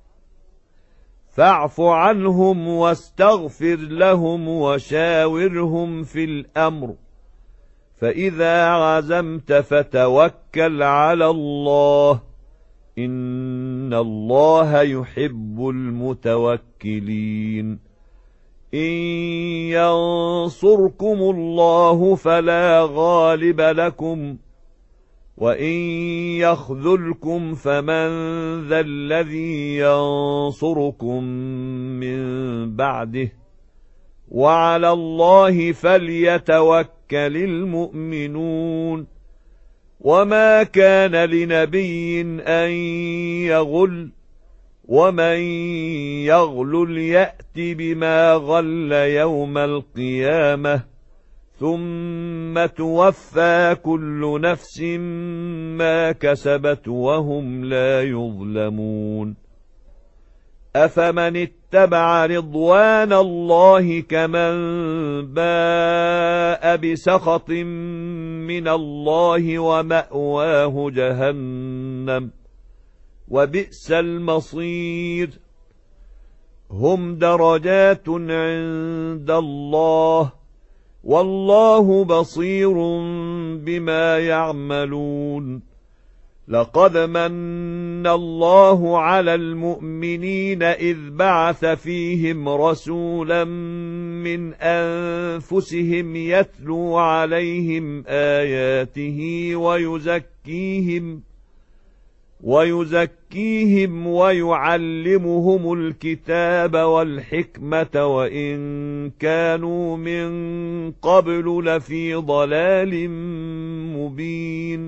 فاعف عنهم واستغفر لهم وشاورهم في الأمر فإذا عزمت فتوكل على الله إن الله يحب المتوكلين إن ينصركم الله فلا غالب لكم وإن يخذلكم فمن ذا الذي ينصركم من بعده وعلى الله فليتوكل المؤمنون وما كان لنبي أن يغل ومن يغلل يأت بما غل يوم القيامة ثم توفى كل نفس ما كسبت وهم لا يظلمون أفمن اتبع رضوان الله كمن باء بسخط من الله ومأواه جهنم وبئس المصير. هم درجات عند الله والله بصير بما يعملون. لقد من الله على المؤمنين إذ بعث فيهم رسولا من أنفسهم يتلو عليهم آياته ويزكيهم ويزكيهم ويعلمهم الكتاب والحكمة وإن كانوا من قبل لفي ضلال مبين.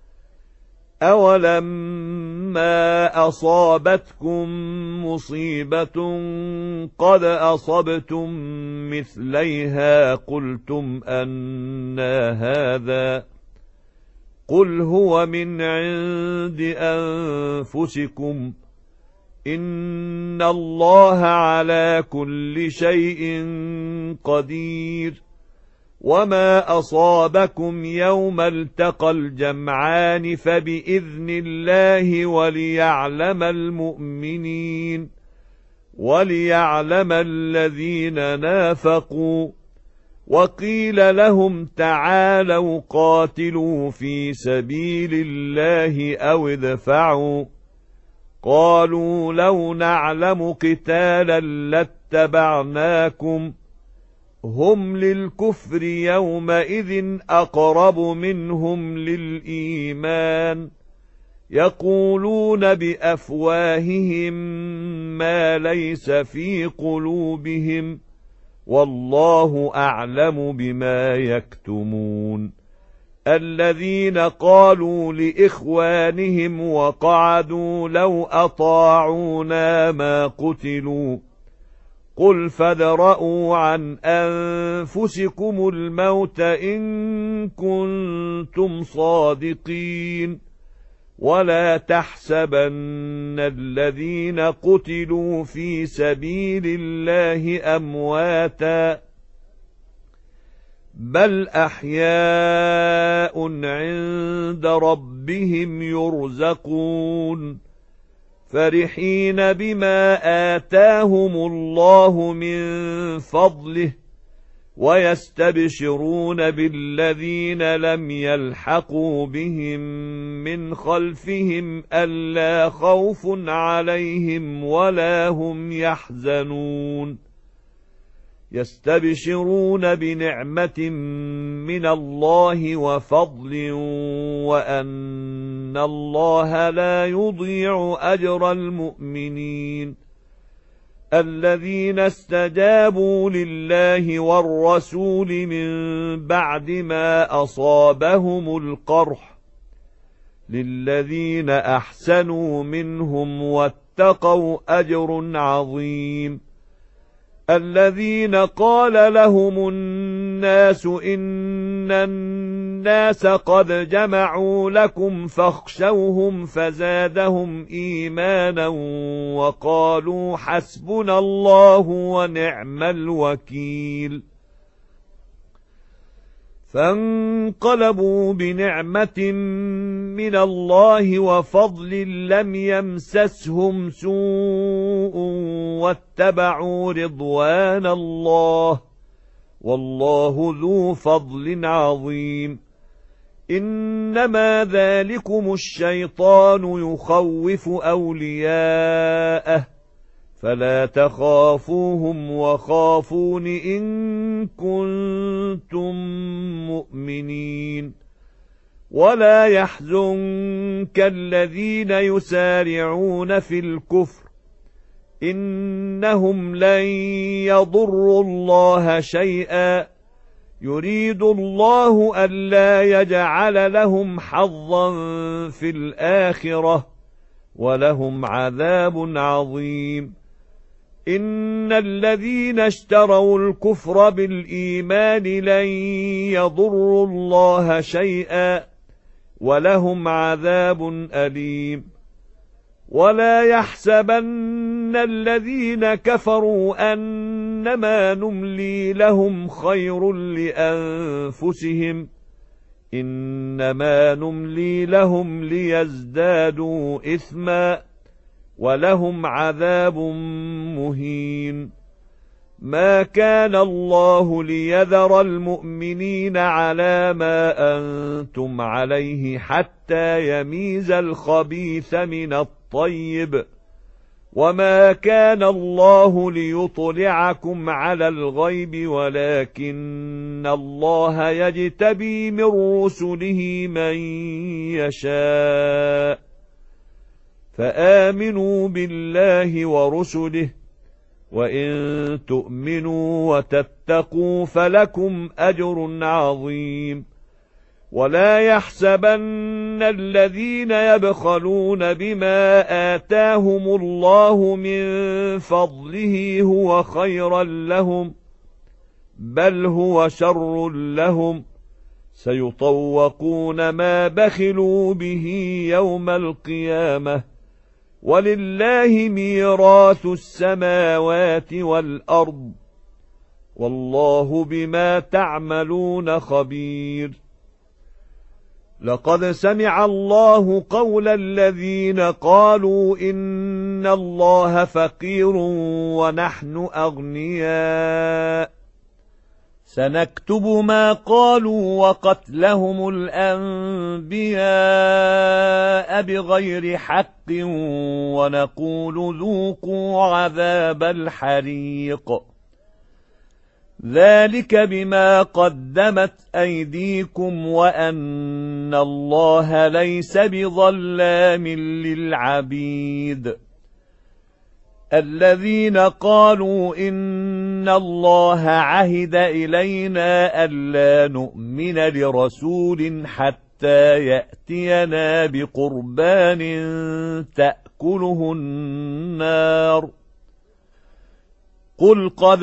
أولما أصابتكم مصيبة قد أصبتم مثليها قلتم أنى هذا قل هو من عند أنفسكم إن الله على كل شيء قدير. وما أصابكم يوم التقى الجمعان فبإذن الله وليعلم المؤمنين وليعلم الذين نافقوا. وقيل لهم تعالوا قاتلوا في سبيل الله أو ادفعوا قالوا لو نعلم قتالا لاتبعناكم هم للكفر يومئذ أقرب منهم للإيمان يقولون بأفواههم ما ليس في قلوبهم والله أعلم بما يكتمون. الذين قالوا لإخوانهم وقعدوا لو أطاعونا ما قتلوا قل فادرءوا عن أنفسكم الموت إن كنتم صادقين ولا تحسبن الذين قتلوا في سبيل الله أمواتا بل أحياء عند ربهم يرزقون فرحين بما آتاهم الله من فضله ويستبشرون بالذين لم يلحقوا بهم من خلفهم ألا خوف عليهم ولا هم يحزنون يستبشرون بنعمة من الله وفضل وأن الله لا يضيع أجر المؤمنين. الذين استجابوا لله والرسول من بعد ما أصابهم القرح للذين أحسنوا منهم واتقوا أجر عظيم. الذين قال لهم الناس إن الناس قد جمعوا لكم فاخشوهم فزادهم إيمانا وقالوا حسبنا الله ونعم الوكيل. فانقلبوا بنعمة من الله وفضل لم يمسسهم سوء واتبعوا رضوان الله والله ذو فضل عظيم. إنما ذلكم الشيطان يخوف أولياءه فلا تخافوهم وخافون إن كنتم مؤمنين. ولا يحزنك الذين يسارعون في الكفر إنهم لن يضروا الله شيئا يريد الله ألا يجعل لهم حظا في الآخرة ولهم عذاب عظيم. إن الذين اشتروا الكفر بالإيمان لن يضروا الله شيئا ولهم عذاب أليم. ولا يحسبن الذين كفروا أنما نملي لهم خير لأنفسهم إنما نملي لهم ليزدادوا إثما ولهم عذاب مهين. ما كان الله ليذر المؤمنين على ما أنتم عليه حتى يميز الخبيث من الطيب، وما كان الله ليطلعكم على الغيب ولكن الله يجتبي من رسله من يشاء، فآمنوا بالله ورسله، وإن تؤمنوا وتتقوا فلكم أجر عظيم. ولا يحسبن الذين يبخلون بما آتاهم الله من فضله هو خيرا لهم، بل هو شر لهم، سيطوقون ما بخلوا به يوم القيامة، ولله ميراث السماوات والأرض، والله بما تعملون خبير. لقد سمع الله قول الذين قالوا إن الله فقير ونحن أغنياء، سنكتب ما قالوا وقتلهم الأنبياء بغير حق، ونقول ذوقوا عذاب الحريق، ذلك بما قدمت أيديكم وأن الله ليس بظلام للعبيد. الذين قالوا إن الله عهد إلينا ألا نؤمن لرسول حتى يأتينا بقربان تأكله النار، قل قد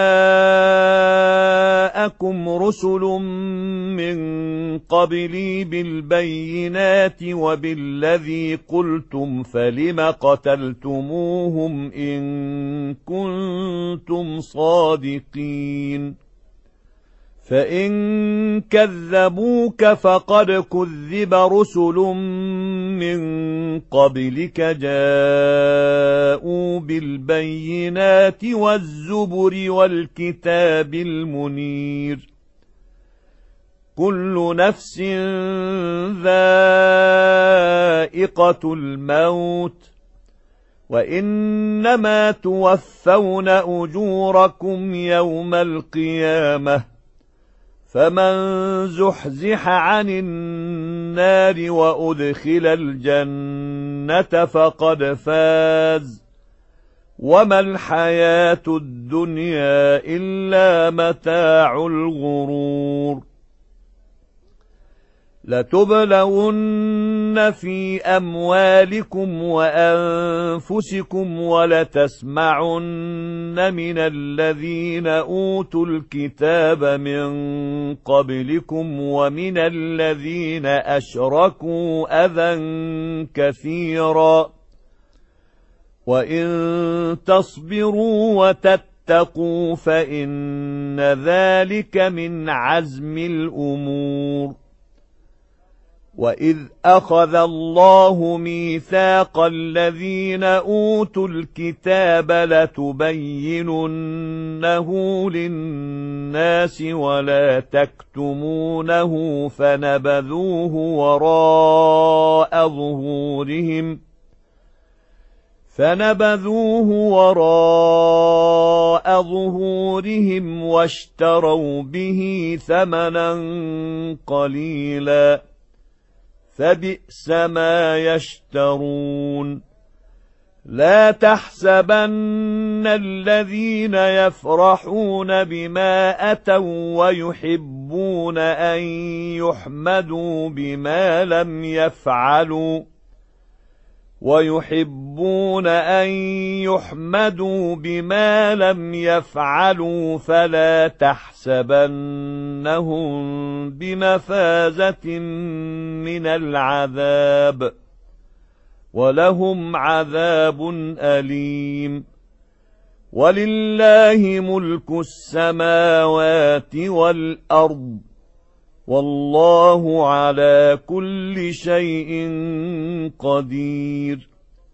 جاءكم رسل من قبلي بالبينات وبالذي قلتم فلم قتلتموهم إن كنتم صادقين؟ فإن كذبوك فقد كذب رسل من قبلك جاءوا بالبينات والزبر والكتاب المنير، كل نفس ذائقة الموت، وإنما توفون أجوركم يوم القيامة، فمن زحزح عن النار وأدخل الجنة فقد فاز، وما الحياة الدنيا إلا متاع الغرور. لتبلون في أموالكم وأنفسكم ولتسمعن من الذين أوتوا الكتاب من قبلكم ومن الذين أشركوا أذى كثيرا، وإن تصبروا وتتقوا فإن ذلك من عزم الأمور. وإذ أخذ الله ميثاق الذين أوتوا الكتاب لتبيننه للناس ولا تكتمونه فنبذوه وراء ظهورهم فنبذوه وراء ظهورهم واشتروا به ثمنا قليلا، فبئس ما يشترون. لا تحسبن الذين يفرحون بما أتوا ويحبون أن يحمدوا بما لم يفعلوا ويحبون أن يحمدوا بما لم يفعلوا فلا تحسبنهم بمفازة من العذاب، ولهم عذاب أليم. ولله ملك السماوات والأرض، والله على كل شيء قدير.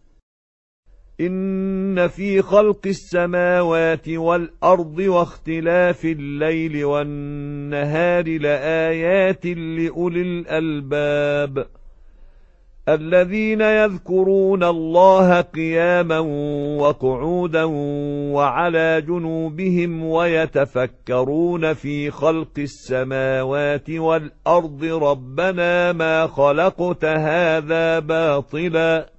إن في خلق السماوات والأرض واختلاف الليل والنهار لآيات لأولي الألباب الذين يذكرون الله قياما وقعودا وعلى جنوبهم ويتفكرون في خلق السماوات والأرض ربنا ما خلقت هذا باطلا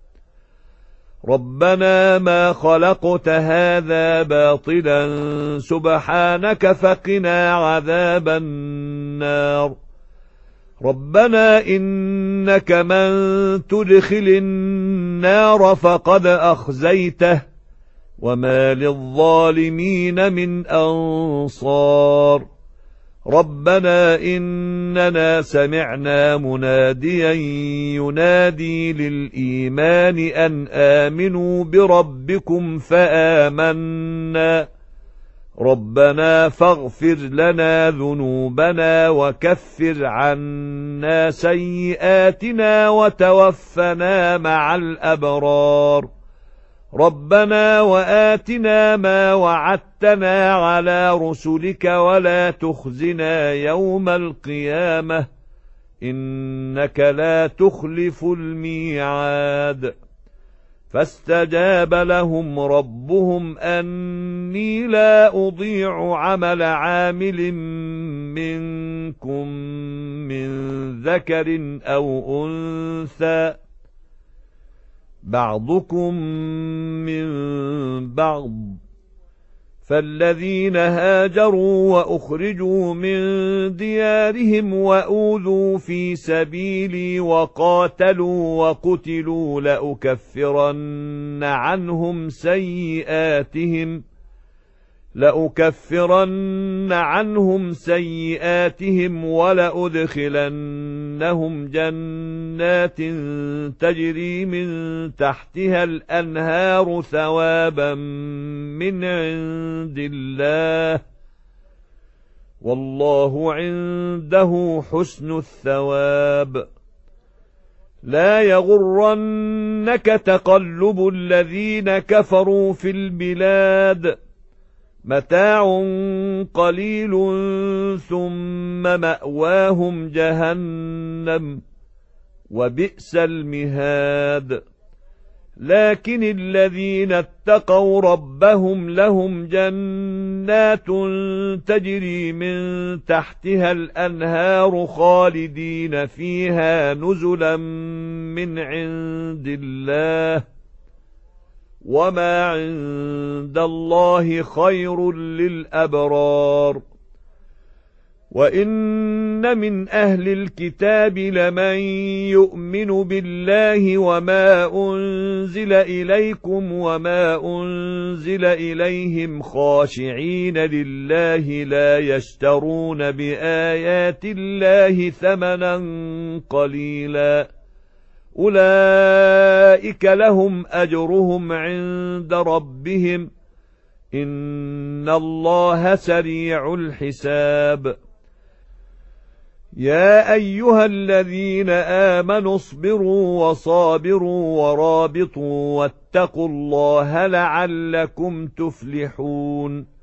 ربنا ما خلقت هذا باطلا سبحانك فقنا عذاب النار ربنا إنك من تدخل النار فقد أخزيته وما للظالمين من أنصار ربنا إننا سمعنا مناديا ينادي للإيمان أن آمنوا بربكم فآمنا ربنا فاغفر لنا ذنوبنا وكفر عنا سيئاتنا وتوفنا مع الأبرار ربنا وآتنا ما وعدتنا على رسلك ولا تخزنا يوم القيامة إنك لا تخلف الميعاد فاستجاب لهم ربهم أني لا أضيع عمل عامل منكم من ذكر أو أنثى بعضكم من بعض فالذين هاجروا وأخرجوا من ديارهم وأوذوا في سبيلي وقاتلوا وقتلوا لأكفرن عنهم سيئاتهم لأكفرن عنهم سيئاتهم ولأدخلنهم جنات تجري من تحتها الأنهار ثوابا من عند الله والله عنده حسن الثواب لا يغرنك تقلب الذين كفروا في البلاد متاع قليل ثم مأواهم جهنم وبئس المهاد لكن الذين اتقوا ربهم لهم جنات تجري من تحتها الأنهار خالدين فيها نزلا من عند الله وما عند الله خير للأبرار وإن من أهل الكتاب لمن يؤمن بالله وما أنزل إليكم وما أنزل إليهم خاشعين لله لا يشترون بآيات الله ثمنا قليلا أولئك لهم أجرهم عند ربهم إن الله سريع الحساب يا أيها الذين آمنوا اصبروا وصابروا ورابطوا واتقوا الله لعلكم تفلحون